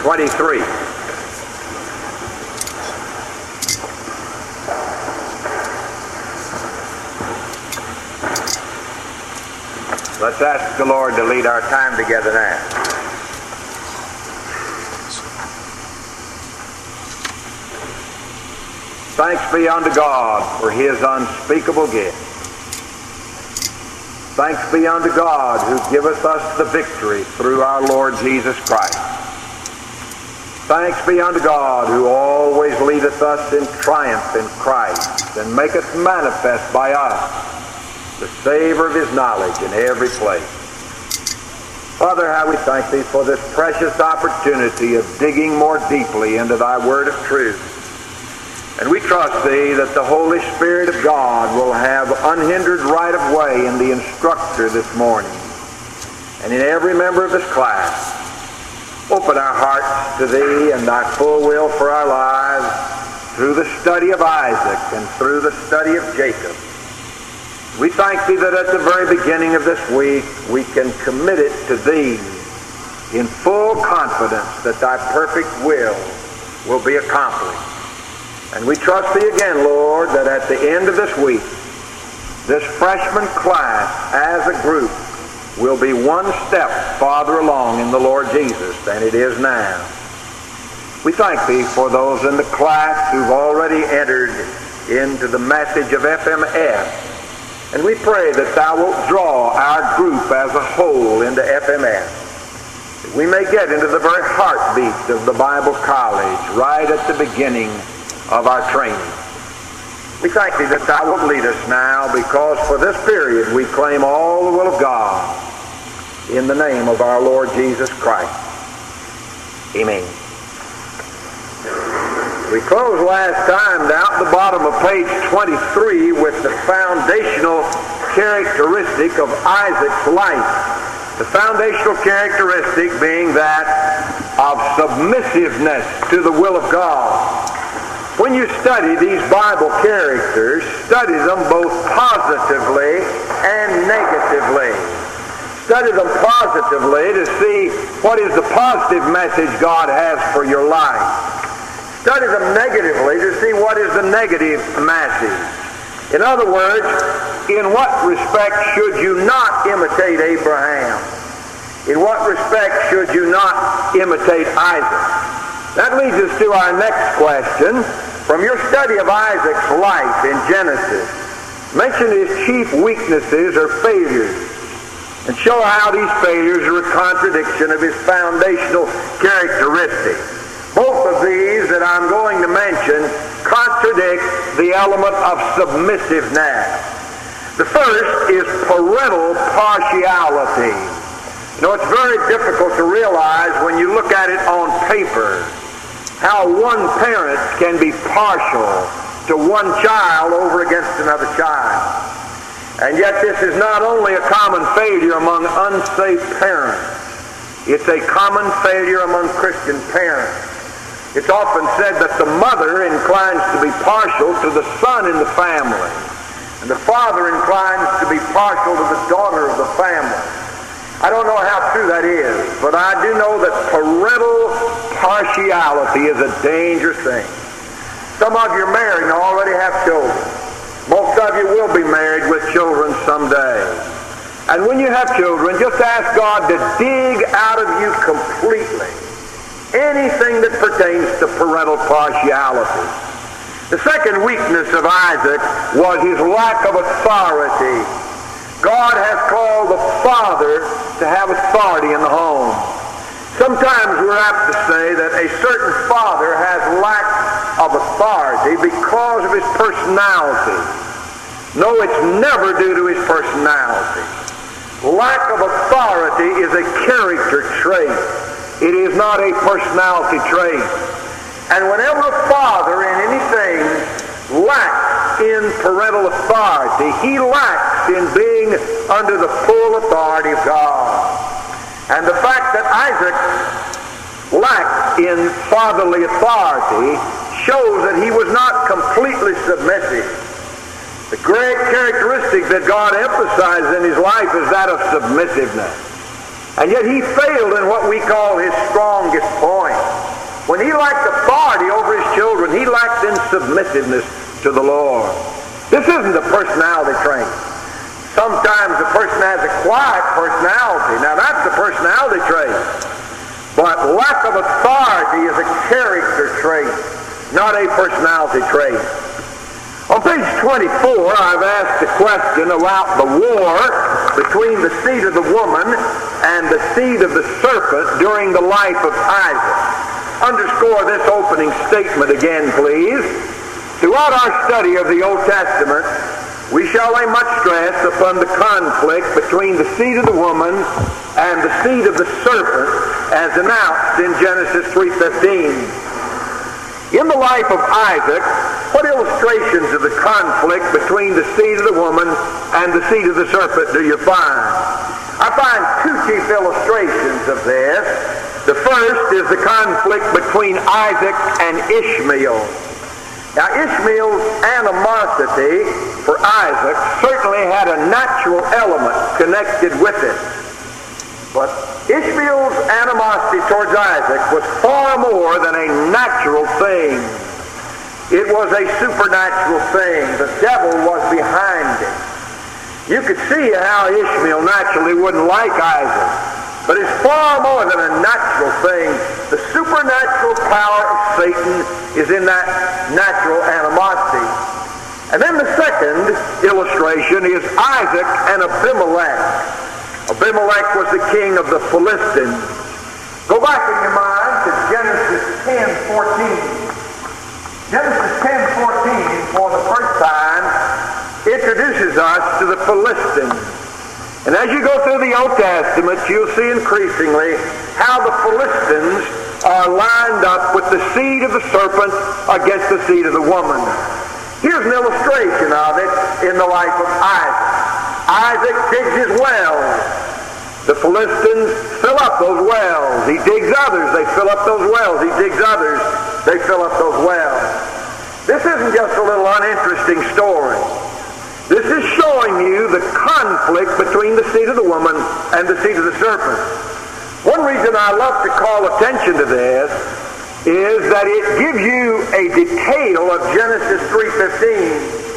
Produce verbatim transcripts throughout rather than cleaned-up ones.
twenty-three. Let's ask the Lord to lead our time together now. Thanks be unto God for His unspeakable gift. Thanks be unto God who giveth us the victory through our Lord Jesus Christ. Thanks be unto God who always leadeth us in triumph in Christ and maketh manifest by us the savor of His knowledge in every place. Father, how we thank Thee for this precious opportunity of digging more deeply into Thy word of truth. And we trust Thee that the Holy Spirit of God will have unhindered right of way in the instructor this morning and in every member of this class. Open our hearts to Thee and Thy full will for our lives through the study of Isaac and through the study of Jacob. We thank Thee that at the very beginning of this week we can commit it to Thee in full confidence that Thy perfect will will be accomplished. And we trust Thee again, Lord, that at the end of this week, this freshman class as a group will be one step farther along in the Lord Jesus than it is now. We thank Thee for those in the class who've already entered into the message of F M S. And we pray that Thou wilt draw our group as a whole into F M S. That we may get into the very heartbeat of the Bible College right at the beginning of our training. We thank Thee that Thou wilt lead us now, because for this period we claim all the will of God in the name of our Lord Jesus Christ. Amen. We closed last time down at the bottom of page twenty-three with the foundational characteristic of Isaac's life. The foundational characteristic being that of submissiveness to the will of God. When you study these Bible characters, study them both positively and negatively. Study them positively to see what is the positive message God has for your life. Study them negatively to see what is the negative message. In other words, in what respect should you not imitate Abraham? In what respect should you not imitate Isaac? That leads us to our next question. From your study of Isaac's life in Genesis, mention his chief weaknesses or failures, and show how these failures are a contradiction of his foundational characteristics. Both of these that I'm going to mention contradict the element of submissiveness. The first is parental partiality. You know, it's very difficult to realize when you look at it on paper how one parent can be partial to one child over against another child. And yet this is not only a common failure among unsafe parents, it's a common failure among Christian parents. It's often said that the mother inclines to be partial to the son in the family, and the father inclines to be partial to the daughter of the family. I don't know how true that is, but I do know that parental partiality is a dangerous thing. Some of you are married and already have children. Most of you will be married with children someday. And when you have children, just ask God to dig out of you completely anything that pertains to parental partiality. The second weakness of Isaac was his lack of authority. God has called the father to have authority in the home. Sometimes we're apt to say that a certain father has lack of authority because of his personality. No, it's never due to his personality. Lack of authority is a character trait. It is not a personality trait. And whenever a father in anything lacks in parental authority, he lacks in being under the full authority of God. And the fact that Isaac lacked in fatherly authority shows that he was not completely submissive. The great characteristic that God emphasized in his life is that of submissiveness. And yet he failed in what we call his strongest point. When he lacked authority over his children, he lacked in submissiveness to the Lord. This isn't a personality trait. Sometimes a person has a quiet personality. Now that's a personality trait. But lack of authority is a character trait, not a personality trait. On page twenty-four, I've asked a question about the war between the seed of the woman and the seed of the serpent during the life of Isaac. Underscore this opening statement again, please. Throughout our study of the Old Testament, we shall lay much stress upon the conflict between the seed of the woman and the seed of the serpent as announced in Genesis three fifteen. In the life of Isaac, what illustrations of the conflict between the seed of the woman and the seed of the serpent do you find? I find two chief illustrations of this. The first is the conflict between Isaac and Ishmael. Now, Ishmael's animosity for Isaac certainly had a natural element connected with it. But Ishmael's animosity towards Isaac was far more than a natural thing. It was a supernatural thing. The devil was behind it. You could see how Ishmael naturally wouldn't like Isaac. But it's far more than a natural thing. The supernatural power of Satan is in that natural animosity. And then the second illustration is Isaac and Abimelech. Abimelech was the king of the Philistines. Go back in your mind to Genesis ten fourteen. Genesis ten fourteen, for the first time, introduces us to the Philistines. And as you go through the Old Testament, you'll see increasingly how the Philistines are lined up with the seed of the serpent against the seed of the woman. Here's an illustration of it in the life of Isaac. Isaac digs his wells. The Philistines fill up those wells. He digs others. They fill up those wells. He digs others. They fill up those wells. This isn't just a little uninteresting story. This is showing you the conflict between the seed of the woman and the seed of the serpent. One reason I love to call attention to this is that it gives you a detail of Genesis three fifteen,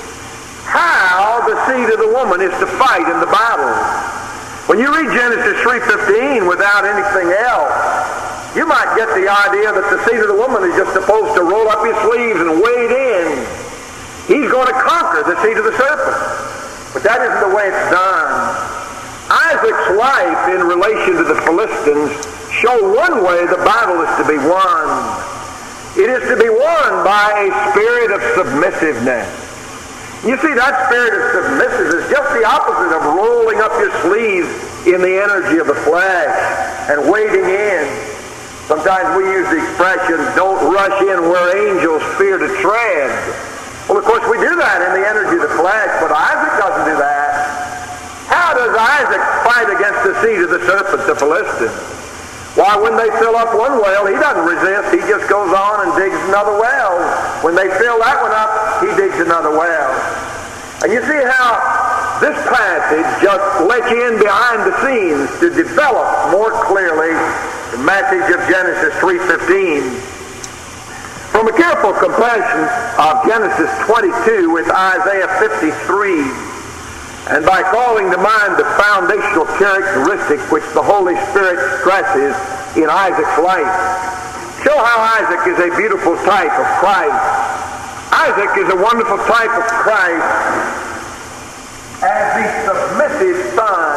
how the seed of the woman is to fight in the battle. When you read Genesis three fifteen without anything else, you might get the idea that the seed of the woman is just supposed to roll up his sleeves and wade in. He's going to conquer the seed of the serpent. But that isn't the way it's done. Isaac's life in relation to the Philistines show one way the battle is to be won. It is to be won by a spirit of submissiveness. You see, that spirit of submissiveness is just the opposite of rolling up your sleeves in the energy of the flesh and wading in. Sometimes we use the expression, don't rush in where angels fear to tread. Well, of course, we do that in the energy of the flesh, but Isaac doesn't do that. How does Isaac fight against the seed of the serpent, the Philistines? Why, when they fill up one well, he doesn't resist. He just goes on and digs another well. When they fill that one up, he digs another well. And you see how this passage just lets you in behind the scenes to develop more clearly the message of Genesis three fifteen. From a careful comparison of Genesis twenty-two with Isaiah fifty-three, and by calling to mind the foundational characteristic which the Holy Spirit stresses in Isaac's life, show how Isaac is a beautiful type of Christ. Isaac is a wonderful type of Christ as the submissive son.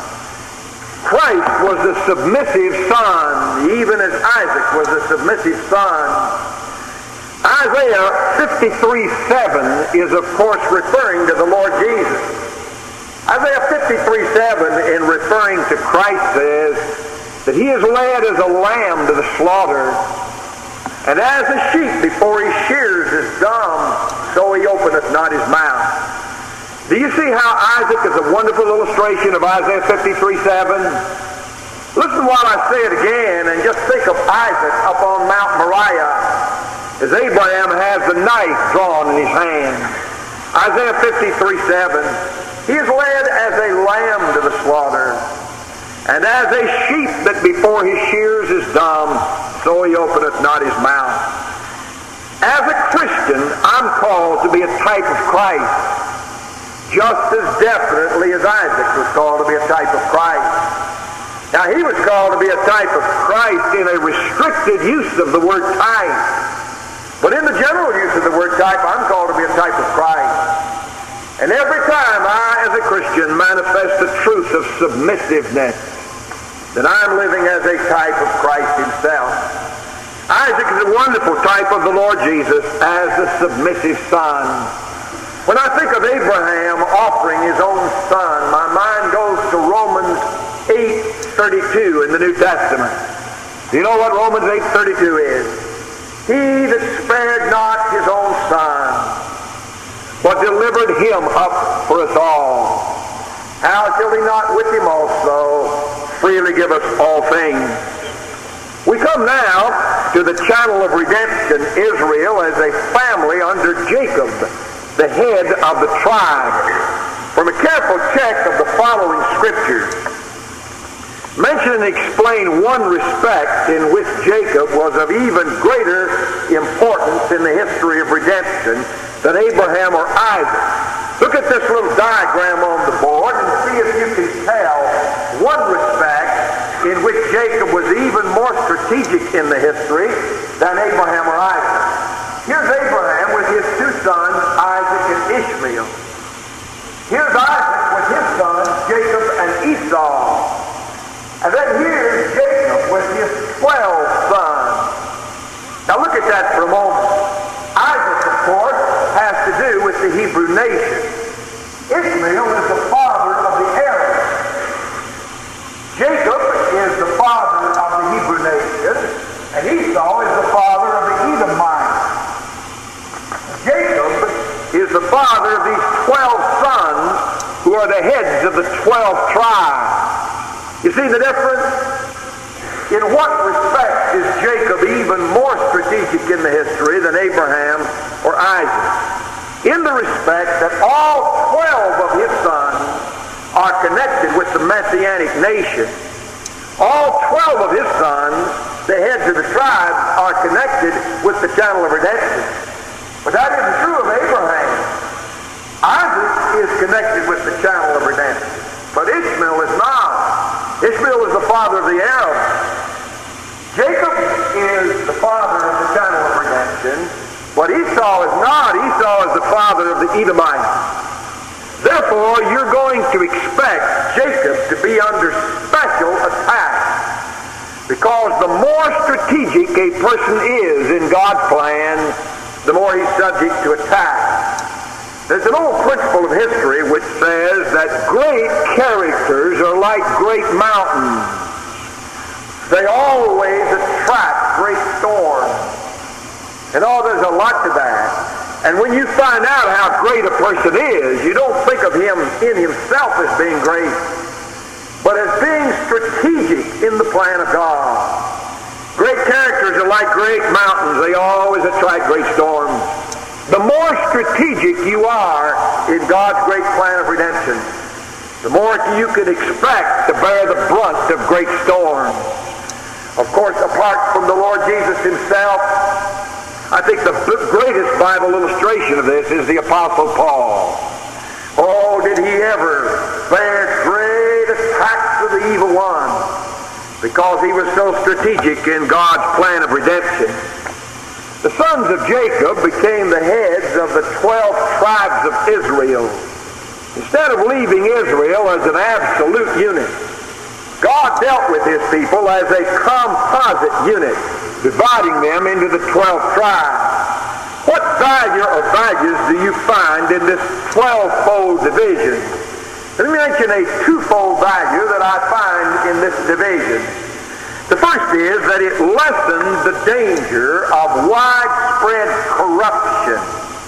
Christ was a submissive son, even as Isaac was a submissive son. Isaiah fifty-three seven is, of course, referring to the Lord Jesus. Isaiah fifty-three seven, in referring to Christ, says that he is led as a lamb to the slaughter, and as a sheep before he shears is dumb, so he openeth not his mouth. Do you see how Isaac is a wonderful illustration of Isaiah fifty-three seven? Listen while I say it again, and just think of Isaac up on Mount Moriah, as Abraham has the knife drawn in his hand. Isaiah fifty-three seven, he is led as a lamb to the slaughter, and as a sheep that before his shears is dumb, so he he openeth not his mouth. As a Christian, I'm called to be a type of Christ, just as definitely as Isaac was called to be a type of Christ. Now, he was called to be a type of Christ in a restricted use of the word type. But in the general use of the word type, I'm called to be a type of Christ. And every time I, as a Christian, manifest the truth of submissiveness, then I'm living as a type of Christ himself. Isaac is a wonderful type of the Lord Jesus as the submissive son. When I think of Abraham offering his own son, my mind goes to Romans eight thirty-two in the New Testament. Do you know what Romans eight thirty-two is? He that spared not his own son, but delivered him up for us all, how shall he not with him also freely give us all things? We come now to the channel of redemption, Israel as a family under Jacob, the head of the tribe. From a careful check of the following scriptures, mention and explain one respect in which Jacob was of even greater importance in the history of redemption than Abraham or Isaac. Look at this little diagram on the board and see if you can tell one respect in which Jacob was even more strategic in the history than Abraham or Isaac. Here's Abraham with his two sons, Isaac and Ishmael. Here's Isaac with his sons, Jacob and Esau. And then here's Jacob with his twelve sons. Now look at that for a moment. Isaac, of course, has to do with the Hebrew nation. Ishmael is the father of the Arabs. Jacob is the father of the Hebrew nation, and Esau is the father of the Edomites. Jacob is the father of these twelve sons who are the heads of the twelve tribes. You see the difference? In what respect is Jacob even more strategic in the history than Abraham or Isaac? In the respect that all twelve of his sons are connected with the Messianic nation. All twelve of his sons, the heads of the tribes, are connected with the channel of redemption. But that isn't true of Abraham. Isaac is connected with the channel of redemption, but Ishmael is not. Ishmael is the father of the Arabs. Jacob is the father of the channel of redemption, but Esau is not. Esau is the father of the Edomites. Therefore, you're going to expect Jacob to be under special attack, because the more strategic a person is in God's plan, the more he's subject to attack. There's an old principle of history which says that great characters are like great mountains. They always attract great storms. And oh, there's a lot to that. And when you find out how great a person is, you don't think of him in himself as being great, but as being strategic in the plan of God. Great characters are like great mountains. They always attract great storms. The more strategic you are in God's great plan of redemption, the more you can expect to bear the brunt of great storms. Of course, apart from the Lord Jesus himself, I think the greatest Bible illustration of this is the Apostle Paul. Oh, did he ever bear great attacks of the evil one, because he was so strategic in God's plan of redemption. The sons of Jacob became the heads of the twelve tribes of Israel. Instead of leaving Israel as an absolute unit, God dealt with his people as a composite unit, dividing them into the twelve tribes. What value or values do you find in this twelve-fold division? Let me mention a twofold value that I find in this division. The first is that it lessens the danger of widespread corruption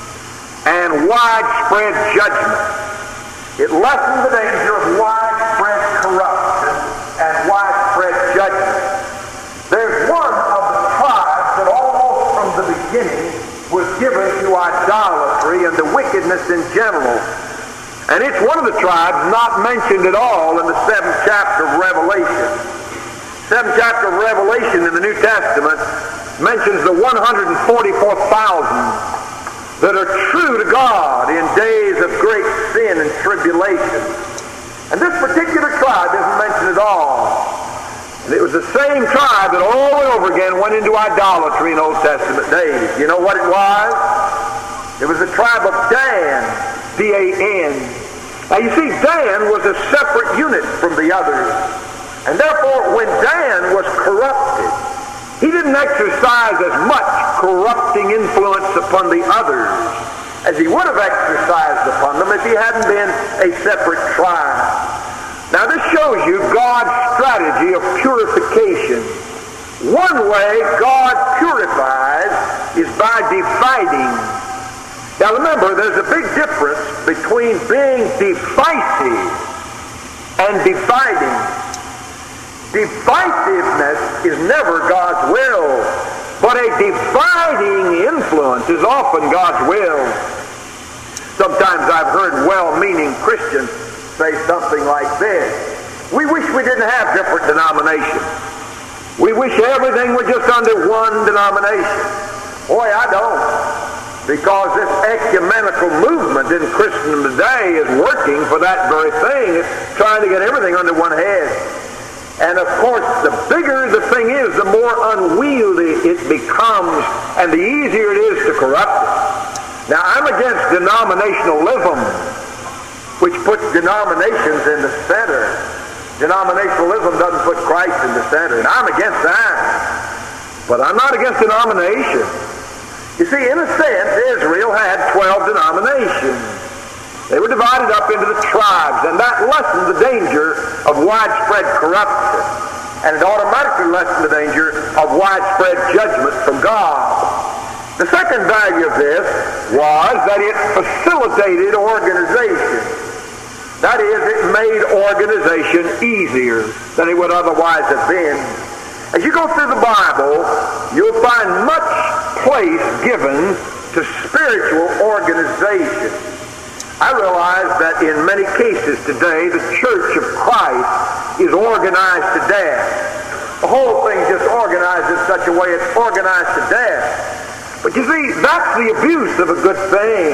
and widespread judgment. It lessens the danger of widespread corruption and widespread judgment. There's one of the tribes that almost from the beginning was given to idolatry and to wickedness in general. And it's one of the tribes not mentioned at all in the seventh chapter of Revelation. seventh chapter of Revelation in the New Testament mentions the one hundred forty-four thousand that are true to God in days of great sin and tribulation. And this particular tribe isn't mentioned at all. And it was the same tribe that over and over again went into idolatry in Old Testament days. You know what it was? It was the tribe of Dan, D A N. Now you see, Dan was a separate unit from the others. And therefore, when Dan was corrupted, he didn't exercise as much corrupting influence upon the others as he would have exercised upon them if he hadn't been a separate tribe. Now this shows you God's strategy of purification. One way God purifies is by dividing. Now remember, there's a big difference between being divisive and dividing. Divisiveness is never God's will, but a dividing influence is often God's will. Sometimes I've heard well-meaning Christians say something like this: we wish we didn't have different denominations. We wish everything were just under one denomination. Boy, I don't. Because this ecumenical movement in Christendom today is working for that very thing. It's trying to get everything under one head. And of course, the bigger the thing is, the more unwieldy it becomes, and the easier it is to corrupt it. Now, I'm against denominationalism, which puts denominations in the center. Denominationalism doesn't put Christ in the center, and I'm against that. But I'm not against denomination. You see, in a sense, Israel had twelve denominations. They were divided up into the tribes, and that lessened the danger of widespread corruption. And it automatically lessened the danger of widespread judgment from God. The second value of this was that it facilitated organization. That is, it made organization easier than it would otherwise have been. As you go through the Bible, you'll find much place given to spiritual organization. I realize that in many cases today, the Church of Christ is organized to death. The whole thing just organized in such a way it's organized to death. But you see, that's the abuse of a good thing.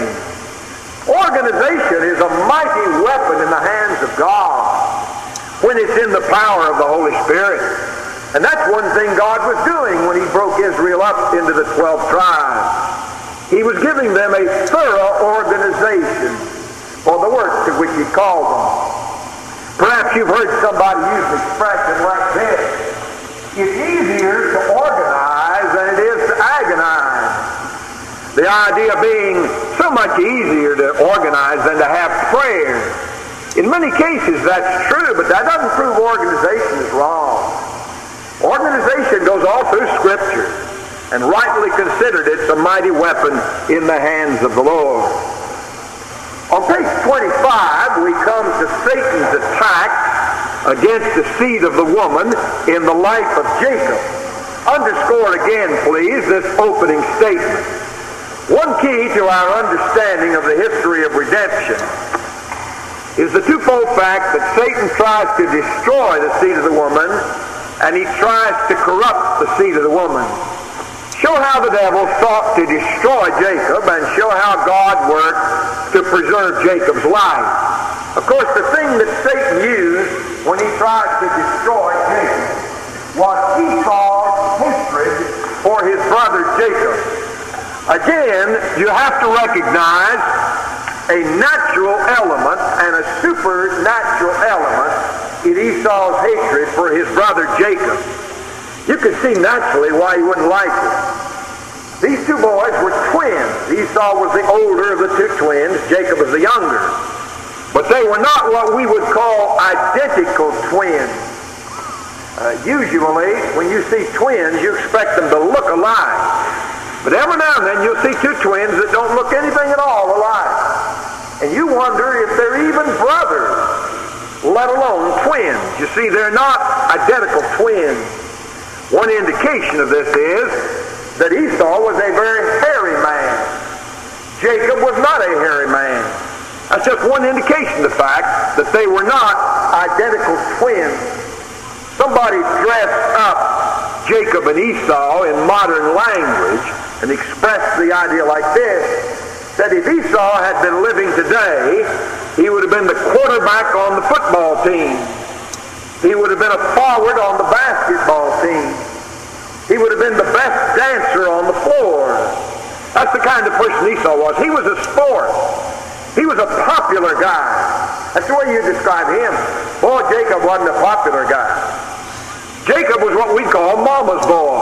Organization is a mighty weapon in the hands of God when it's in the power of the Holy Spirit. And that's one thing God was doing when he broke Israel up into the twelve tribes. He was giving them a thorough organization for the work to which he called them. Perhaps you've heard somebody use an expression like this: it's easier to organize than it is to agonize. The idea being so much easier to organize than to have prayer. In many cases that's true, but that doesn't prove organization is wrong. Organization goes all through Scripture, and rightly considered, it's a mighty weapon in the hands of the Lord. On page twenty-five, we come to Satan's attack against the seed of the woman in the life of Jacob. Underscore again, please, this opening statement. One key to our understanding of the history of redemption is the twofold fact that Satan tries to destroy the seed of the woman, and he tries to corrupt the seed of the woman. Show how the devil sought to destroy Jacob, and show how God worked to preserve Jacob's life. Of course, the thing that Satan used when he tried to destroy Jacob was Esau's hatred for his brother Jacob. Again, you have to recognize a natural element and a supernatural element in Esau's hatred for his brother Jacob. You could see naturally why he wouldn't like it. These two boys were twins. Esau was the older of the two twins. Jacob was the younger. But they were not what we would call identical twins. Uh, usually, when you see twins, you expect them to look alike. But every now and then, you'll see two twins that don't look anything at all alike. And you wonder if they're even brothers, let alone twins. You see, they're not identical twins. One indication of this is that Esau was a very hairy man. Jacob was not a hairy man. That's just one indication of the fact that they were not identical twins. So somebody dressed up Jacob and Esau in modern language and expressed the idea like this, that if Esau had been living today, he would have been the quarterback on the football team. He would have been a forward on the basketball team. He would have been the best dancer on the floor. That's the kind of person Esau was. He was a sport. He was a popular guy. That's the way you describe him. Boy, Jacob wasn't a popular guy. Jacob was what we call Mama's boy.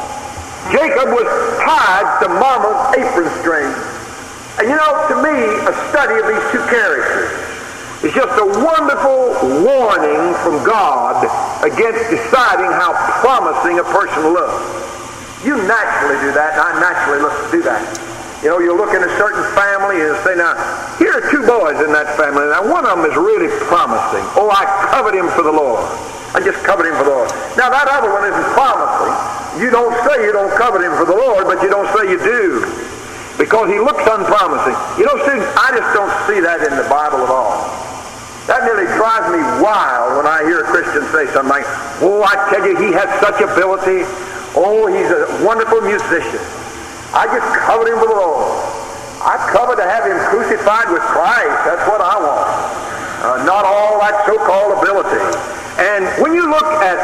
Jacob was tied to Mama's apron string. And you know, to me, a study of these two characters is just a wonderful warning from God against deciding how promising a person looks. You naturally do that, and I naturally look to do that. You know, you look in a certain family and say, now, here are two boys in that family. Now, one of them is really promising. Oh, I covet him for the Lord. I just covet him for the Lord. Now, that other one isn't promising. You don't say you don't covet him for the Lord, but you don't say you do, because he looks unpromising. You know, students, I just don't see that in the Bible at all. That nearly drives me wild when I hear a Christian say something like, oh, I tell you, he has such ability. Oh, he's a wonderful musician. I just covet him for the Lord. I covet to have him crucified with Christ. That's what I want. Uh, not all that so-called ability. And when you look at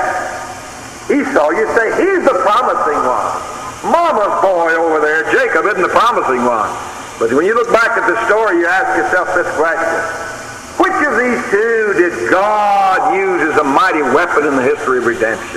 Esau, you say, he's the promising one. Mama's boy over there, Jacob, isn't the promising one. But when you look back at the story, you ask yourself this question. Which of these two did God use as a mighty weapon in the history of redemption?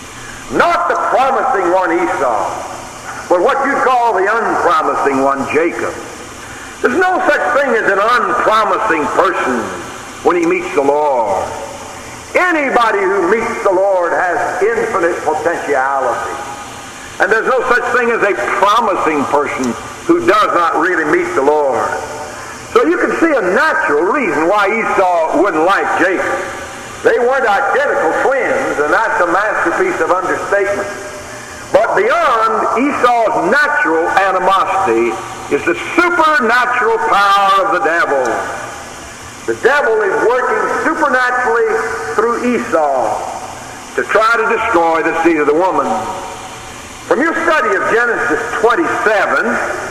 Not the promising one, Esau, but what you'd call the unpromising one, Jacob. There's no such thing as an unpromising person when he meets the Lord. Anybody who meets the Lord has infinite potentiality. And there's no such thing as a promising person who does not really meet the Lord. So you can see a natural reason why Esau wouldn't like Jacob. They weren't identical twins, and that's a masterpiece of understatement. But beyond Esau's natural animosity is the supernatural power of the devil. The devil is working supernaturally through Esau to try to destroy the seed of the woman. From your study of Genesis twenty-seven,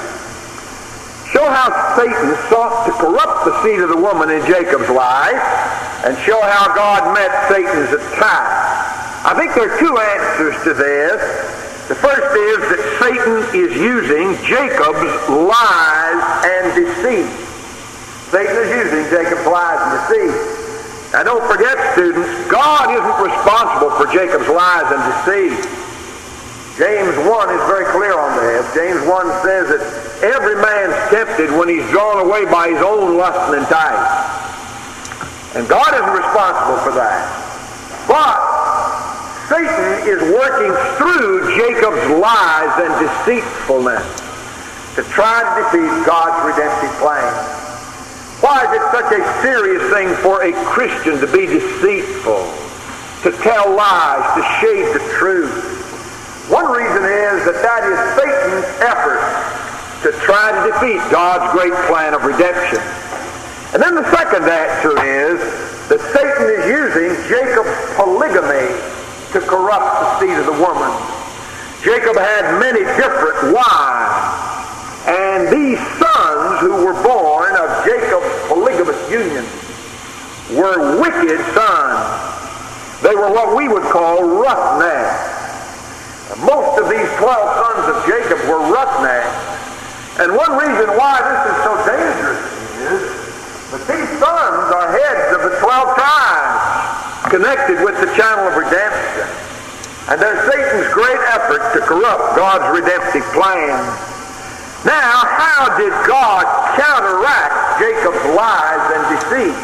show how Satan sought to corrupt the seed of the woman in Jacob's life, and show how God met Satan's attack. I think there are two answers to this. The first is that Satan is using Jacob's lies and deceit. Satan is using Jacob's lies and deceit. Now don't forget, students, God isn't responsible for Jacob's lies and deceit. James one is very clear on this. James one says that every man's tempted when he's drawn away by his own lust and enticed. And God isn't responsible for that. But Satan is working through Jacob's lies and deceitfulness to try to defeat God's redemptive plan. Why is it such a serious thing for a Christian to be deceitful, to tell lies, to shade the truth? One reason is that that is Satan's effort to try to defeat God's great plan of redemption. And then the second answer is that Satan is using Jacob's polygamy to corrupt the seed of the woman. Jacob had many different wives, and these sons who were born of Jacob's polygamous union were wicked sons. They were what we would call roughnecks. Most of these twelve sons of Jacob were roughnecks. And one reason why this is so dangerous is that these sons are heads of the twelve tribes connected with the channel of redemption. And they're Satan's great effort to corrupt God's redemptive plan. Now, how did God counteract Jacob's lies and deceit?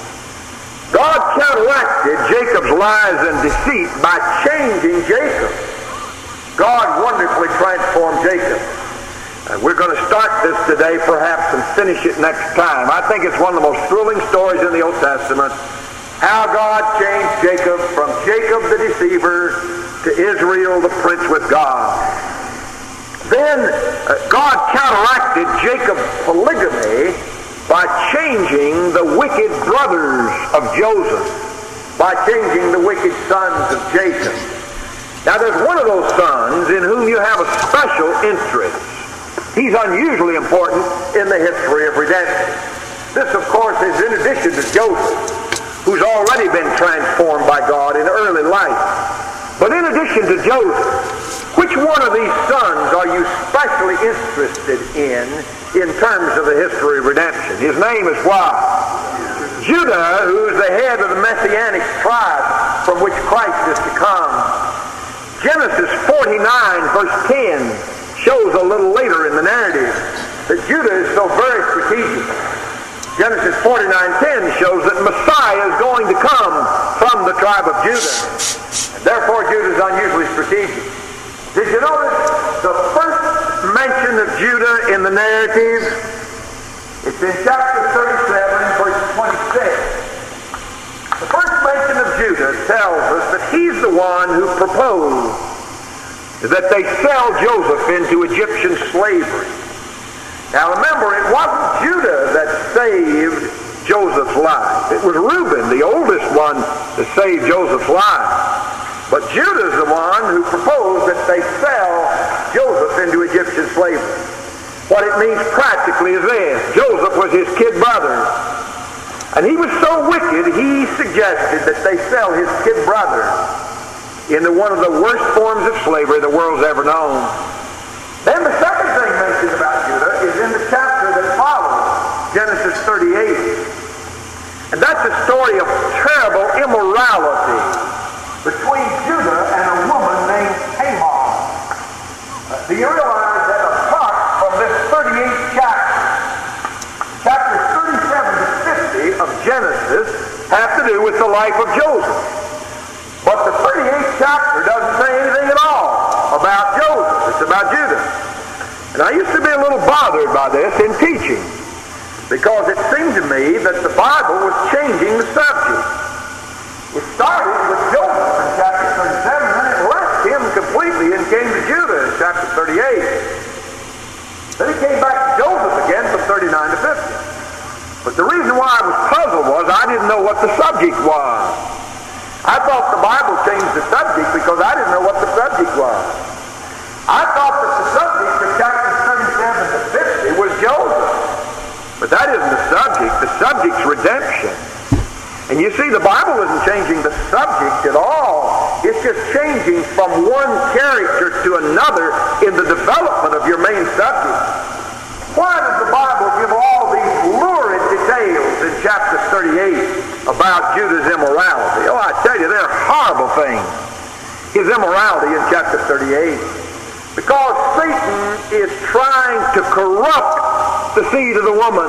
God counteracted Jacob's lies and deceit by changing Jacob. God wonderfully transformed Jacob. And we're going to start this today perhaps and finish it next time. I think it's one of the most thrilling stories in the Old Testament. How God changed Jacob from Jacob the deceiver to Israel the prince with God. Then uh, God counteracted Jacob's polygamy by changing the wicked brothers of Joseph. by changing the wicked sons of Jacob. Now there's one of those sons in whom you have a special interest. He's unusually important in the history of redemption. This, of course, is in addition to Joseph, who's already been transformed by God in early life. But in addition to Joseph, which one of these sons are you specially interested in in terms of the history of redemption? His name is what? Judah, who's the head of the Messianic tribe from which Christ is to come. Genesis forty-nine, verse ten, shows a little later in the narrative that Judah is so very strategic. Genesis forty-nine ten shows that Messiah is going to come from the tribe of Judah. And therefore, Judah is unusually strategic. Did you notice the first mention of Judah in the narrative? It's in chapter thirty-seven, verse twenty-six. The first mention of Judah tells us that he's the one who proposed that they sell Joseph into Egyptian slavery. Now remember, it wasn't Judah that saved Joseph's life. It was Reuben, the oldest one, that saved Joseph's life. But Judah's the one who proposed that they sell Joseph into Egyptian slavery. What it means practically is this. Joseph was his kid brother. And he was so wicked, he suggested that they sell his kid brother into one of the worst forms of slavery the world's ever known. Then the second thing mentioned about Judah is in the chapter that follows, Genesis thirty-eight. And that's a story of terrible immorality between Judah and a woman named Tamar. Uh, do you realize that apart from this thirty-eighth chapter, chapters thirty-seven to fifty of Genesis have to do with the life of Joseph? But the thirty-eighth chapter doesn't say anything at all about Joseph. It's about Judah. And I used to be a little bothered by this in teaching, because it seemed to me that the Bible was changing the subject. It started with Joseph in chapter thirty-seven, and then it left him completely and came to Judah in chapter thirty-eight. Then it came back to Joseph again from thirty-nine to fifty. But the reason why I was puzzled was I didn't know what the subject was. I thought the Bible changed the subject because I didn't know what the subject was. I thought that the subject for chapters thirty-seven to fifty was Joseph. But that isn't the subject. The subject's redemption. And you see, the Bible isn't changing the subject at all. It's just changing from one character to another in the development of your main subject. Why does the Bible give all these lurid details in chapter thirty-eight about Judah's immorality? Oh, I tell you, they're horrible things. His immorality in chapter thirty-eight. Because Satan is trying to corrupt the seed of the woman.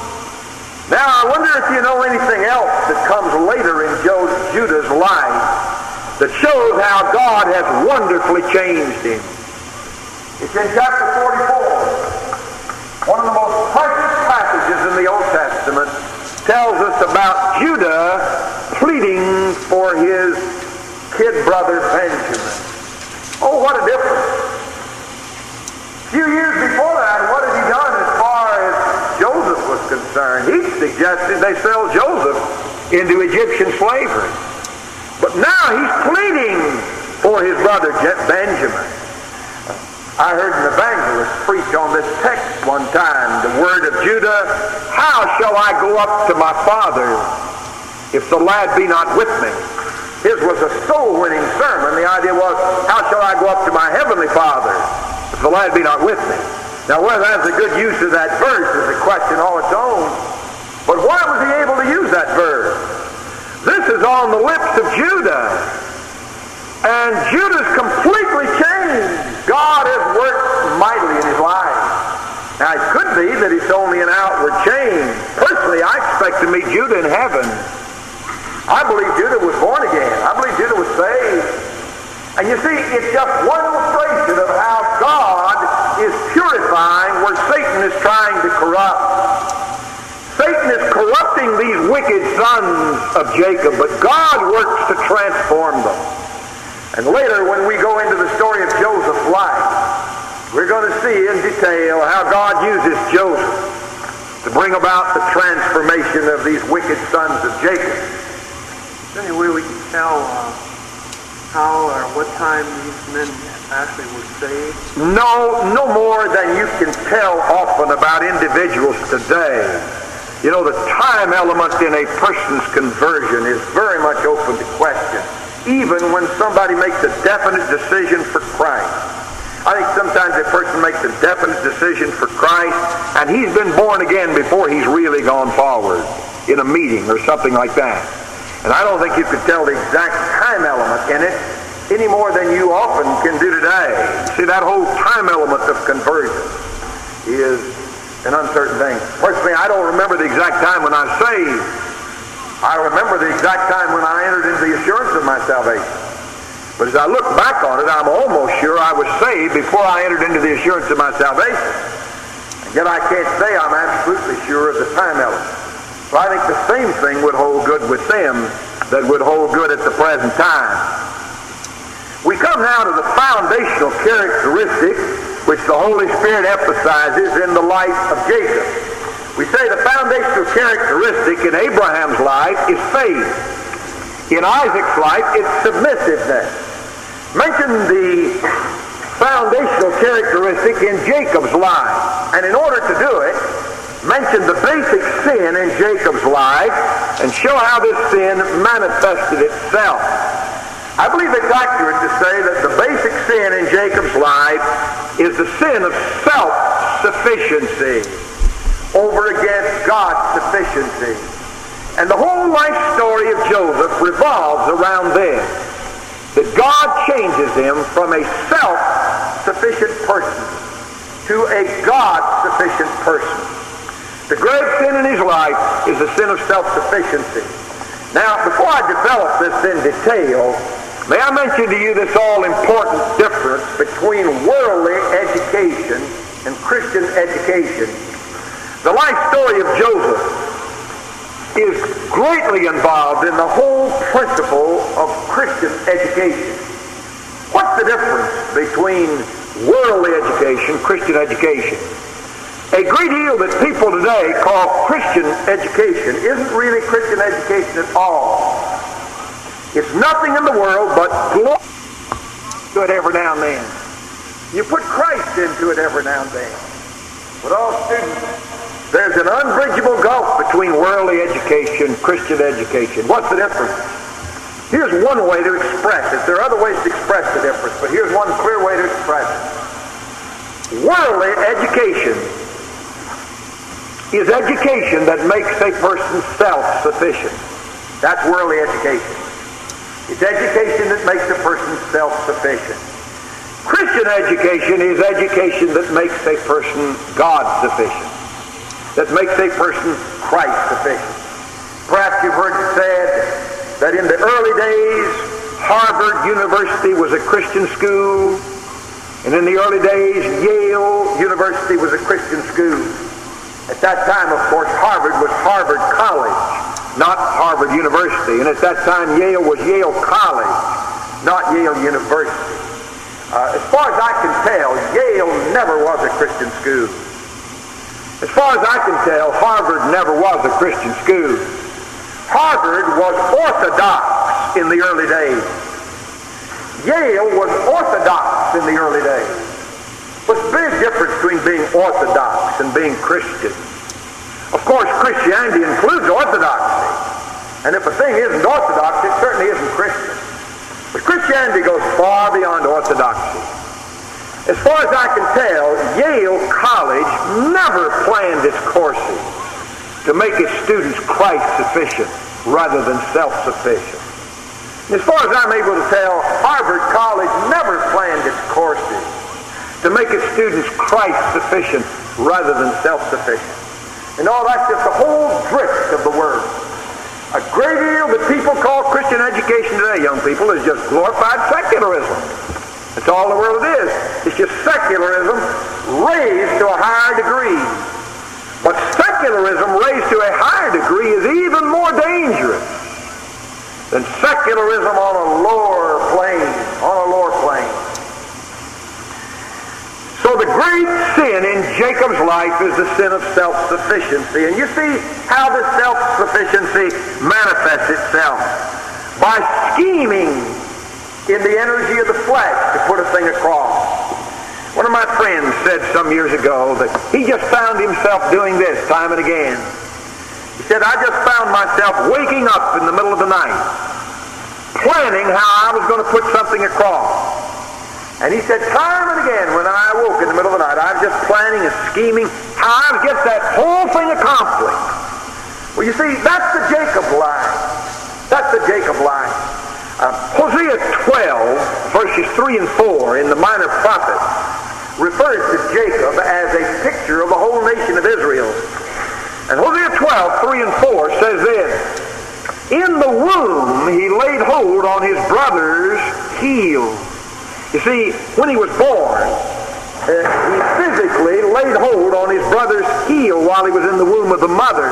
Now, I wonder if you know anything else that comes later in Judah's life that shows how God has wonderfully changed him. It's in chapter forty-four. One of the most precious passages in the Old Testament tells us about Judah pleading for his kid brother Benjamin. Oh, what a difference. A few years before that, what had he done as far as Joseph was concerned? He suggested they sell Joseph into Egyptian slavery. But now he's pleading for his brother Benjamin. I heard an evangelist preach on this text one time, the word of Judah, how shall I go up to my father if the lad be not with me? His was a soul-winning sermon. The idea was, how shall I go up to my heavenly Father if the lad be not with me? Now, whether that's a good use of that verse is a question all its own. But why was he able to use that verse? This is on the lips of Judah. And Judah's completely changed. God has worked mightily in his life. Now, it could be that it's only an outward change. Personally, I expect to meet Judah in heaven. I believe Judah was born again. I believe Judah was saved. And you see, it's just one illustration of how God is purifying where Satan is trying to corrupt. Satan is corrupting these wicked sons of Jacob, but God works to transform them. And later, when we go into the story of Joseph's life, we're going to see in detail how God uses Joseph to bring about the transformation of these wicked sons of Jacob. Is there any way we can tell uh, how or what time these men actually were saved? No, no more than you can tell often about individuals today. You know, the time element in a person's conversion is very much open to question, even when somebody makes a definite decision for Christ. I think sometimes a person makes a definite decision for Christ, and he's been born again before he's really gone forward in a meeting or something like that. And I don't think you could tell the exact time element in it any more than you often can do today. See, that whole time element of conversion is an uncertain thing. Personally, I don't remember the exact time when I was saved. I remember the exact time when I entered into the assurance of my salvation. But as I look back on it, I'm almost sure I was saved before I entered into the assurance of my salvation. And yet I can't say I'm absolutely sure of the time element. So I think the same thing would hold good with them that would hold good at the present time. We come now to the foundational characteristic which the Holy Spirit emphasizes in the life of Jacob. We say the foundational characteristic in Abraham's life is faith. In Isaac's life, it's submissiveness. Mention the foundational characteristic in Jacob's life. And in order to do it, mention the basic sin in Jacob's life and show how this sin manifested itself. I believe it's accurate to say that the basic sin in Jacob's life is the sin of self-sufficiency over against God's sufficiency. And the whole life story of Joseph revolves around this, that God changes him from a self-sufficient person to a God-sufficient person. The great sin in his life is the sin of self-sufficiency. Now, before I develop this in detail, may I mention to you this all-important difference between worldly education and Christian education. The life story of Joseph is greatly involved in the whole principle of Christian education. What's the difference between worldly education and Christian education? A great deal that people today call Christian education isn't really Christian education at all. It's nothing in the world but glory to it every now and then. You put Christ into it every now and then. But all students, there's an unbridgeable gulf between worldly education and Christian education. What's the difference? Here's one way to express it. There are other ways to express the difference, but here's one clear way to express it. Worldly education is education that makes a person self-sufficient. That's worldly education. It's education that makes a person self-sufficient. Christian education is education that makes a person God-sufficient, that makes a person Christ-sufficient. Perhaps you've heard it said that in the early days, Harvard University was a Christian school, and in the early days, Yale University was a Christian school. At that time, of course, Harvard was Harvard College, not Harvard University. And at that time, Yale was Yale College, not Yale University. Uh, as far as I can tell, Yale never was a Christian school. As far as I can tell, Harvard never was a Christian school. Harvard was orthodox in the early days. Yale was orthodox in the early days. What's the big difference between being orthodox and being Christian? Of course, Christianity includes orthodoxy. And if a thing isn't orthodox, it certainly isn't Christian. But Christianity goes far beyond orthodoxy. As far as I can tell, Yale College never planned its courses to make its students Christ-sufficient rather than self-sufficient. As far as I'm able to tell, Harvard College never planned its courses to make its students Christ-sufficient rather than self-sufficient. And all that's just the whole drift of the word. A great deal that people call Christian education today, young people, is just glorified secularism. That's all the world it is. It's just secularism raised to a higher degree. But secularism raised to a higher degree is even more dangerous than secularism on a lower plane, on a lower plane. So the great sin in Jacob's life is the sin of self-sufficiency. And you see how this self-sufficiency manifests itself. by scheming in the energy of the flesh to put a thing across. One of my friends said some years ago that he just found himself doing this time and again. He said, I just found myself waking up in the middle of the night, planning how I was going to put something across. And he said, time and again, when I awoke in the middle of the night, I was just planning and scheming how I would get that whole thing accomplished. Well, you see, that's the Jacob line. That's the Jacob line. Uh, Hosea twelve, verses three and four in the Minor Prophets refers to Jacob as a picture of the whole nation of Israel. And Hosea twelve, three and four says this, in the womb he laid hold on his brother's heel. You see, when he was born, uh, he physically laid hold on his brother's heel while he was in the womb of the mother.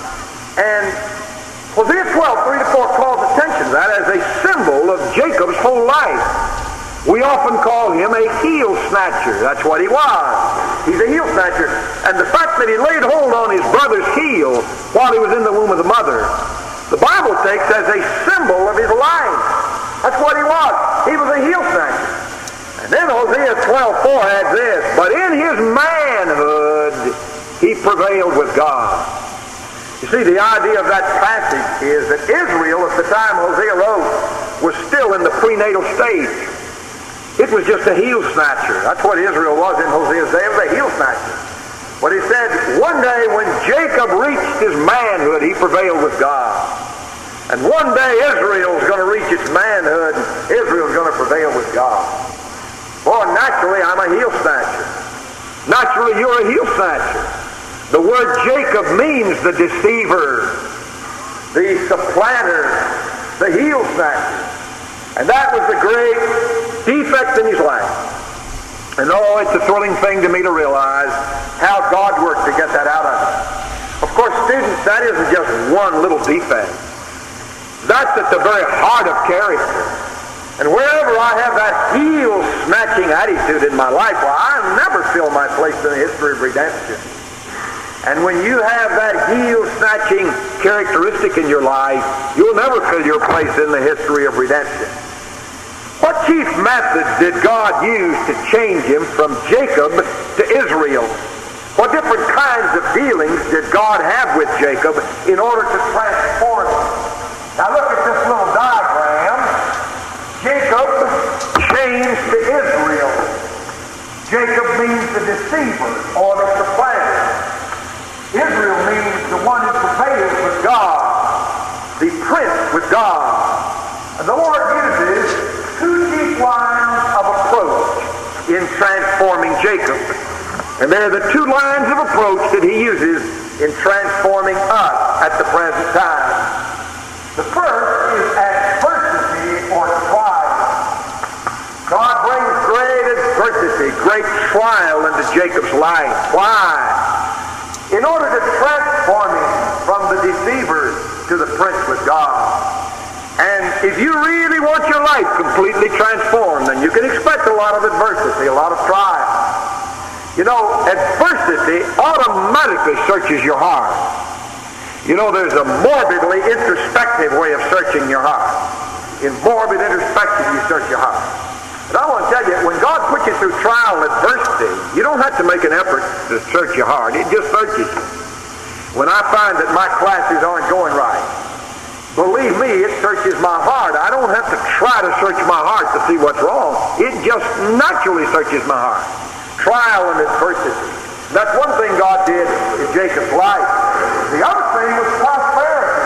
And Hosea twelve, three to four calls attention to that as a symbol of Jacob's whole life. We often call him a heel snatcher. That's what he was. He's a heel snatcher. And the fact that he laid hold on his brother's heel while he was in the womb of the mother, the Bible takes as a symbol of his life. That's what he was. He was a heel snatcher. And then Hosea twelve four adds this, but in his manhood he prevailed with God. You see, the idea of that passage is that Israel, at the time Hosea wrote, was still in the prenatal stage. It was just a heel snatcher. That's what Israel was in Hosea's day. It was a heel snatcher. But he said, one day when Jacob reached his manhood, he prevailed with God. And one day Israel's going to reach its manhood, Israel's going to prevail with God. Boy, naturally, I'm a heel snatcher. Naturally, you're a heel snatcher. The word Jacob means the deceiver, the supplanter, the heel snatcher. And that was the great defect in his life. And oh, it's a thrilling thing to me to realize how God worked to get that out of him. Of course, students, that isn't just one little defect. That's at the very heart of character. And wherever I have that heel-snatching attitude in my life, well, I never fill my place in the history of redemption. And when you have that heel-snatching characteristic in your life, you'll never fill your place in the history of redemption. What chief methods did God use to change him from Jacob to Israel? What different kinds of dealings did God have with Jacob in order to transform him? Now look at this little diagram. Jacob changed to Israel. Jacob means the deceiver or the supplanter. Israel means the one who prevails with God, the prince with God. And the Lord uses two chief lines of approach in transforming Jacob. And they're the two lines of approach that he uses in transforming us at the present time. The first is adversity or trial. God brings great adversity, great trial into Jacob's life. Why? In order to transform him from the deceiver to the prince with God. And if you really want your life completely transformed, then you can expect a lot of adversity, a lot of trial. You know, adversity automatically searches your heart. You know, there's a morbidly introspective way of searching your heart. In morbid introspection, you search your heart. But I want to tell you, when God puts you through trial and adversity, you don't have to make an effort to search your heart. It just searches you. When I find that my classes aren't going right, believe me, it searches my heart. I don't have to try to search my heart to see what's wrong. It just naturally searches my heart. Trial and adversity. That's one thing God did in Jacob's life. The other thing was prosperity.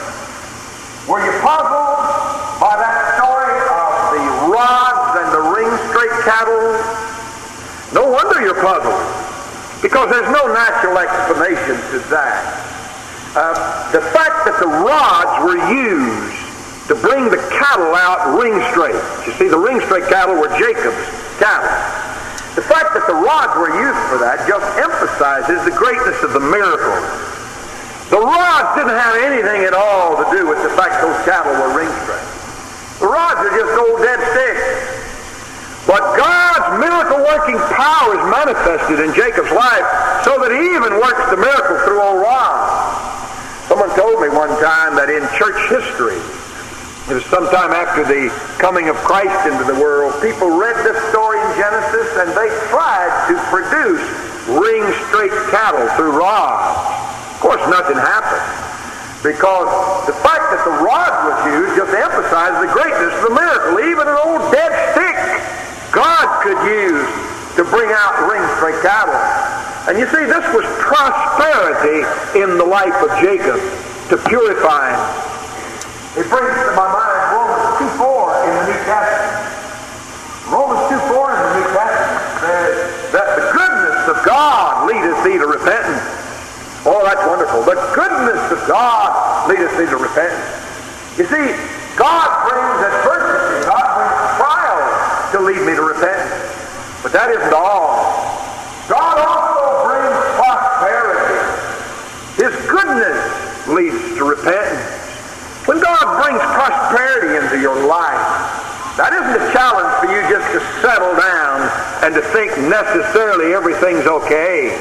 Were you puzzled by that story of the rods and the ring-straight cattle? No wonder you're puzzled, because there's no natural explanation to that. Uh, the fact that the rods were used to bring the cattle out ring-straight. You see, the ring-straight cattle were Jacob's cattle. The fact that the rods were used for that just emphasizes the greatness of the miracle. The rods didn't have anything at all to do with the fact those cattle were ring-straight. The rods are just old dead sticks. But God's miracle-working power is manifested in Jacob's life so that he even works the miracle through old rods. Someone told me one time that in church history, It was sometime after the coming of Christ into the world. People read this story in Genesis, and they tried to produce ring-straight cattle through rods. Of course, nothing happened, because the fact that the rod was used just emphasized the greatness of the miracle. Even an old dead stick God could use to bring out ring-straight cattle. And you see, this was prosperity in the life of Jacob to purify him. It brings to my mind Romans two four in the New Testament. Romans two four in the New Testament says that the goodness of God leadeth thee to repentance. Oh, that's wonderful. The goodness of God leadeth thee to repentance. You see, God brings adversity. God brings trials to lead me to repentance. But that isn't all. God also brings prosperity. His goodness leads to repentance. When God brings prosperity into your life, that isn't a challenge for you just to settle down and to think necessarily everything's okay.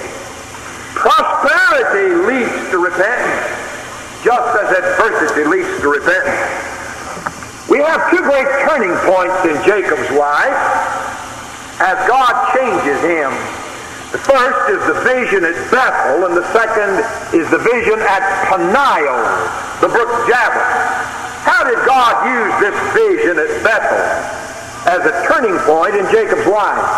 Prosperity leads to repentance, just as adversity leads to repentance. We have two great turning points in Jacob's life as God changes him. The first is the vision at Bethel, and the second is the vision at Peniel, the brook Jabbok. How did God use this vision at Bethel as a turning point in Jacob's life?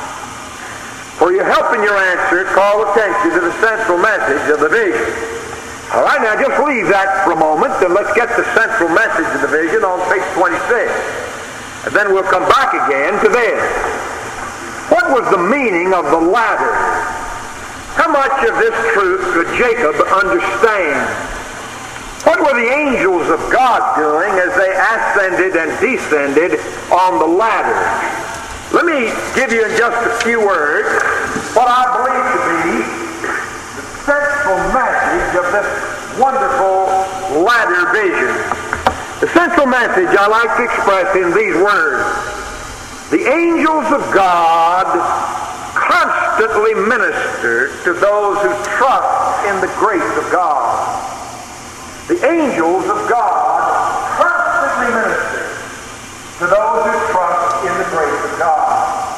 For your help in your answer, call attention to the central message of the vision. All right, now just leave that for a moment, and let's get the central message of the vision on page twenty-six. And then we'll come back again to this. What was the meaning of the ladder? How much of this truth could Jacob understand? What were the angels of God doing as they ascended and descended on the ladder? Let me give you in just a few words what I believe to be the central message of this wonderful ladder vision. The central message I like to express in these words. The angels of God constantly minister to those who trust in the grace of God. The angels of God constantly minister to those who trust in the grace of God.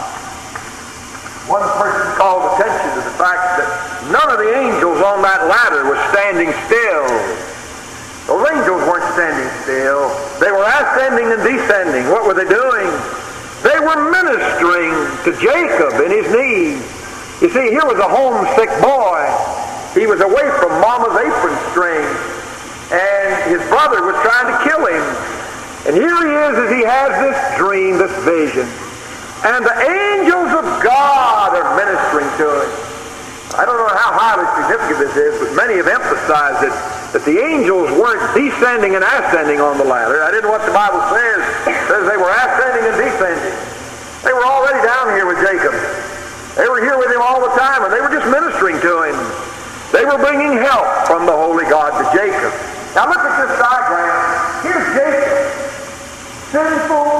One person called attention to the fact that none of the angels on that ladder was standing still. Those angels weren't standing still. They were ascending and descending. What were they doing? They were ministering to Jacob in his need. You see, here was a homesick boy. He was away from Mama's apron string, and his brother was trying to kill him. And here he is as he has this dream, this vision. And the angels of God are ministering to him. I don't know how highly significant this is, but many have emphasized it, that the angels weren't descending and ascending on the ladder. I didn't know what the Bible says. It says they were ascending and descending. They were already down here with Jacob. They were here with him all the time, and they were just ministering to him. They were bringing help from the Holy God to Jacob. Now look at this diagram. Here's Jacob. Sinful,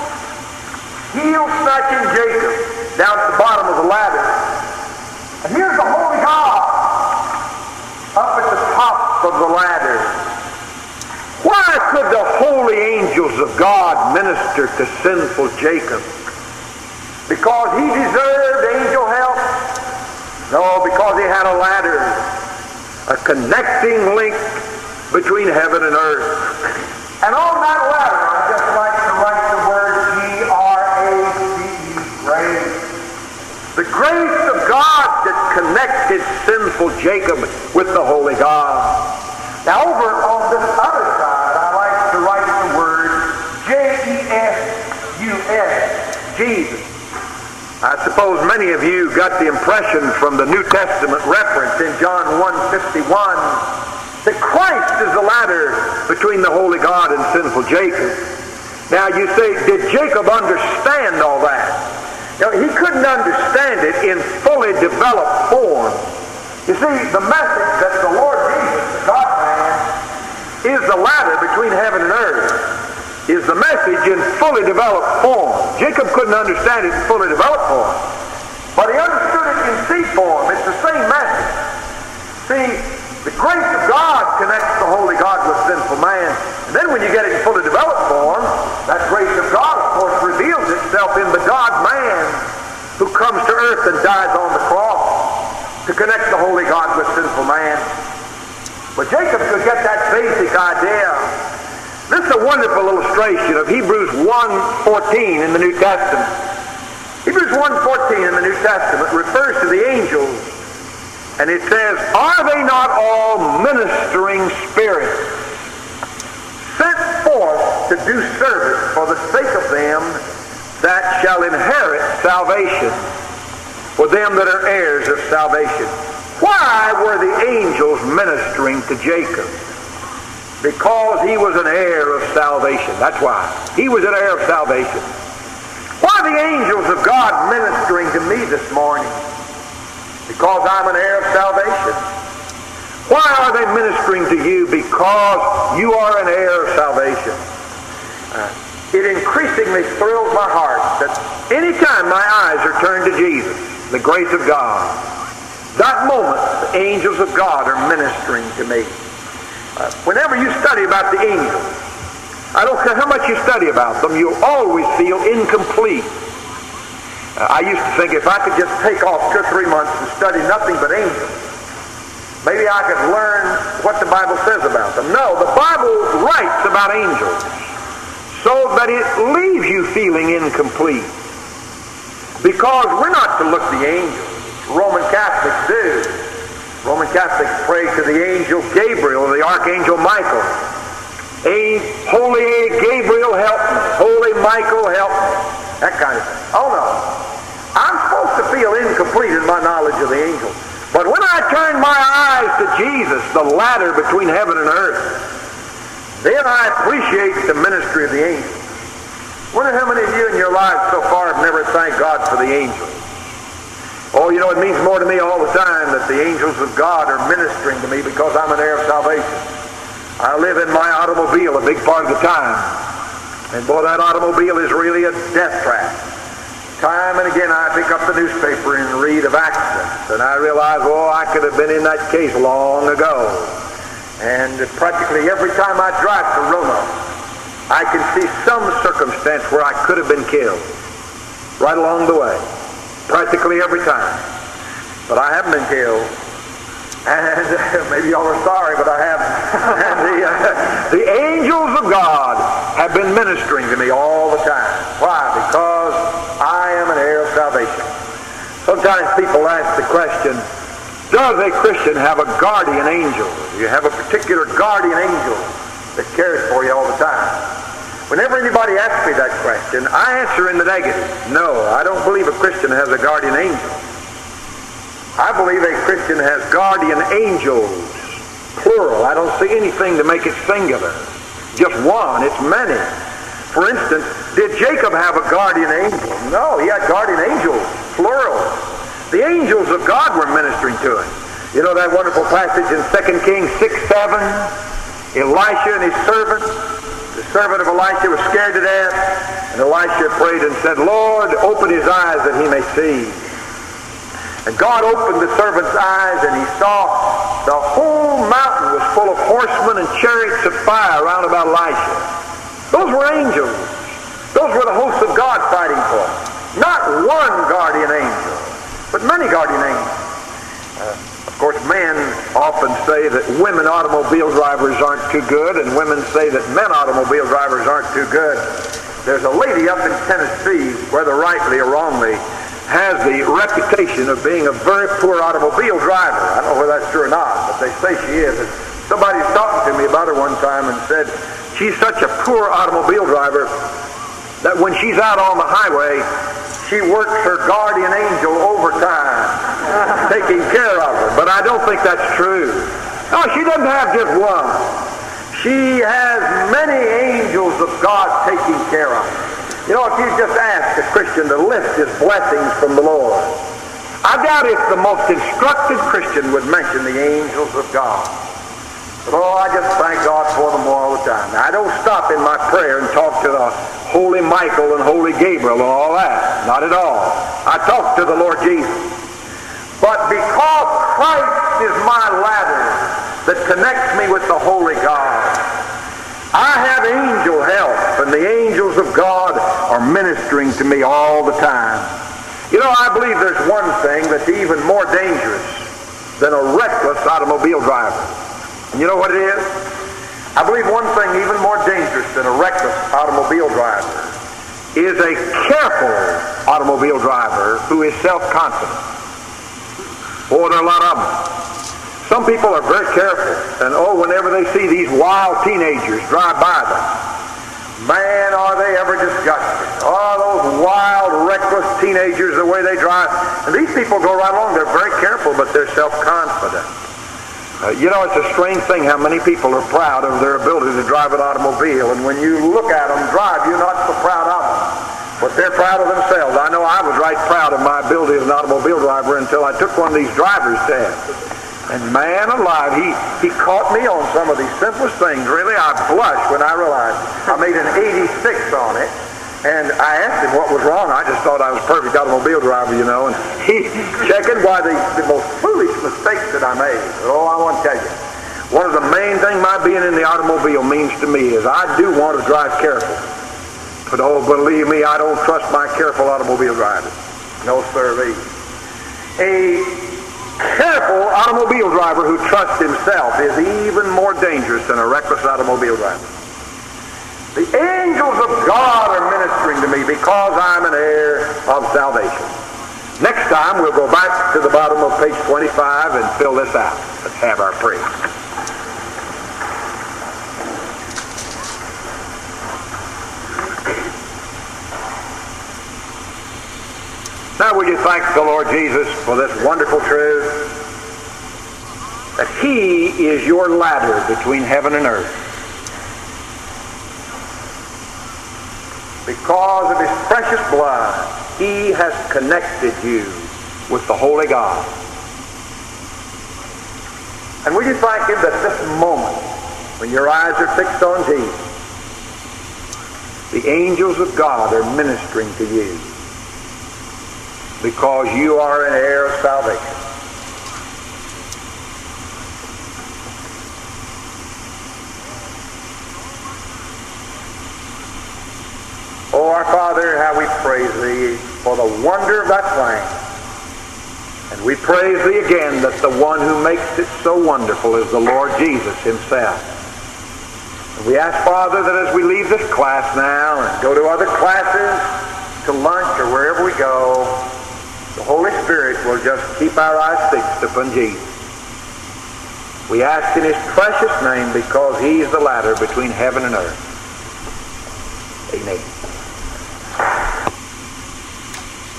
heel-snatching Jacob down at the bottom of the ladder. And here's the Holy God up at the top of the ladder. Why could the holy angels of God minister to sinful Jacob? Because he deserved angel help? No, because he had a ladder, a connecting link between heaven and earth. And on that ladder, I'd just like to write the word G R A C E, grace. The grace of God that connected sinful Jacob with the holy God. Now over on this other side, I like to write the word J E S U S, Jesus. I suppose many of you got the impression from the New Testament reference in John one fifty-one that Christ is the ladder between the holy God and sinful Jacob. Now you say, did Jacob understand all that? Now, he couldn't understand it in fully developed form. You see, the message that the Lord Jesus, the God-man, is the ladder between heaven and earth, is the message in fully developed form. Jacob couldn't understand it in fully developed form, but he understood it in seed form. It's the same message. See, the grace of God connects the holy God with sinful man. And then when you get it in fully developed form, that grace of God, of course, reveals itself in the God-man who comes to earth and dies on the cross to connect the holy God with sinful man. But Jacob could get that basic idea. This is a wonderful illustration of Hebrews one fourteen in the New Testament. Hebrews one fourteen in the New Testament refers to the angels, and it says, "Are they not all ministering spirits, sent forth to do service for the sake of them that shall inherit salvation, for them that are heirs of salvation?" Why were the angels ministering to Jacob? Because he was an heir of salvation. That's why. He was an heir of salvation. Why are the angels of God ministering to me this morning? Because I'm an heir of salvation. Why are they ministering to you? Because you are an heir of salvation. Uh, it increasingly thrills my heart that any time my eyes are turned to Jesus, the grace of God, that moment the angels of God are ministering to me. Uh, whenever you study about the angels, I don't care how much you study about them, you'll always feel incomplete. Uh, I used to think if I could just take off two or three months and study nothing but angels, maybe I could learn what the Bible says about them. No, the Bible writes about angels so that it leaves you feeling incomplete. Because we're not to look the angels. Roman Catholics do. Roman Catholics pray to the angel Gabriel or the archangel Michael. A holy Gabriel, help me. Holy Michael, help me. That kind of thing. Oh no. I'm supposed to feel incomplete in my knowledge of the angels. But when I turn my eyes to Jesus, the ladder between heaven and earth, then I appreciate the ministry of the angels. I wonder how many of you in your lives so far have never thanked God for the angels. Oh, you know, it means more to me all the time that the angels of God are ministering to me because I'm an heir of salvation. I live in my automobile a big part of the time. And boy, that automobile is really a death trap. Time and again I pick up the newspaper and read of accidents. And I realize, oh, I could have been in that case long ago. And practically every time I drive to Roanoke, I can see some circumstance where I could have been killed. Right along the way. Practically every time. But I haven't been killed. And uh, maybe y'all are sorry, but I haven't. And the, uh, the angels of God have been ministering to me all the time. Why? Because I am an heir of salvation. Sometimes people ask the question, does a Christian have a guardian angel? You have a particular guardian angel that cares for you all the time. Whenever anybody asks me that question, I answer in the negative. No, I don't believe a Christian has a guardian angel. I believe a Christian has guardian angels, plural. I don't see anything to make it singular. Just one, it's many. For instance, did Jacob have a guardian angel? No, he had guardian angels, plural. The angels of God were ministering to him. You know that wonderful passage in Second Kings six seven? Elisha and his servant. The servant of Elisha was scared to death, and Elisha prayed and said, Lord, open his eyes that he may see. And God opened the servant's eyes, and he saw the whole mountain was full of horsemen and chariots of fire round about Elisha. Those were angels. Those were the hosts of God fighting for him. Not one guardian angel, but many guardian angels. Uh, Of course, men often say that women automobile drivers aren't too good, and women say that men automobile drivers aren't too good. There's a lady up in Tennessee, whether rightly or wrongly, has the reputation of being a very poor automobile driver. I don't know whether that's true or not, but they say she is. And somebody was talking to me about her one time and said she's such a poor automobile driver that when she's out on the highway, she works her guardian angel overtime, taking care of her. But I don't think that's true. No, she doesn't have just one. She has many angels of God taking care of her. You know, if you just ask a Christian to lift his blessings from the Lord, I doubt if the most instructed Christian would mention the angels of God. But oh, I just thank God for them all the time. Now, I don't stop in my prayer and talk to the Holy Michael and Holy Gabriel and all that. Not at all. I talk to the Lord Jesus. But because Christ is my ladder that connects me with the Holy God, I have angel help, and the angels of God are ministering to me all the time. You know, I believe there's one thing that's even more dangerous than a reckless automobile driver. And you know what it is? I believe one thing even more dangerous than a reckless automobile driver is a careful automobile driver who is self-confident. Oh, there are a lot of them. Some people are very careful, and oh, whenever they see these wild teenagers drive by them, man, are they ever disgusted. Oh, those wild, reckless teenagers, the way they drive. And these people go right along. They're very careful, but they're self-confident. Uh, you know, it's a strange thing how many people are proud of their ability to drive an automobile, and when you look at them drive, you're not so proud of them. But they're proud of themselves. I know I was right proud of my ability as an automobile driver until I took one of these driver's tests. And man alive, he, he caught me on some of these simplest things. Really, I blushed when I realized I made an eighty-six on it. And I asked him what was wrong. I just thought I was a perfect automobile driver, you know. And he checking why the, the most foolish mistakes that I made. Oh, I want to tell you. One of the main things my being in the automobile means to me is I do want to drive careful. But oh, believe me, I don't trust my careful automobile drivers. No, sirree. A careful automobile driver who trusts himself is even more dangerous than a reckless automobile driver. The angels of God are ministering to me because I'm an heir of salvation. Next time we'll go back to the bottom of page twenty-five and fill this out. Let's have our prayer. Now will you thank the Lord Jesus for this wonderful truth that He is your ladder between heaven and earth. Because of His precious blood, He has connected you with the Holy God. And will you thank Him that this moment, when your eyes are fixed on Jesus, the angels of God are ministering to you because you are an heir of salvation. Oh, our Father, how we praise Thee for the wonder of Thy plan. And we praise Thee again that the one who makes it so wonderful is the Lord Jesus Himself. And we ask, Father, that as we leave this class now and go to other classes, to lunch or wherever we go, the Holy Spirit will just keep our eyes fixed upon Jesus. We ask in His precious name because He is the ladder between heaven and earth. Amen.